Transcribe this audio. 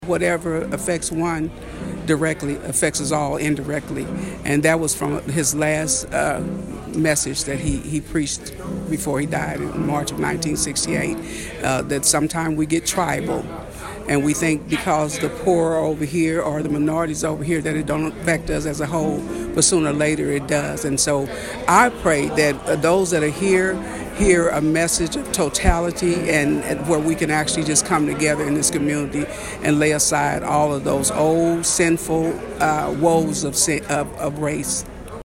Whatever affects one directly affects us all indirectly. And that was from his last message that he preached before he died in March of 1968, that sometimes we get tribal. And we think because the poor are over here or the minorities over here that it don't affect us as a whole, but sooner or later it does. And so I pray that those that are here hear a message of totality and where we can actually just come together in this community and lay aside all of those old sinful woes of race.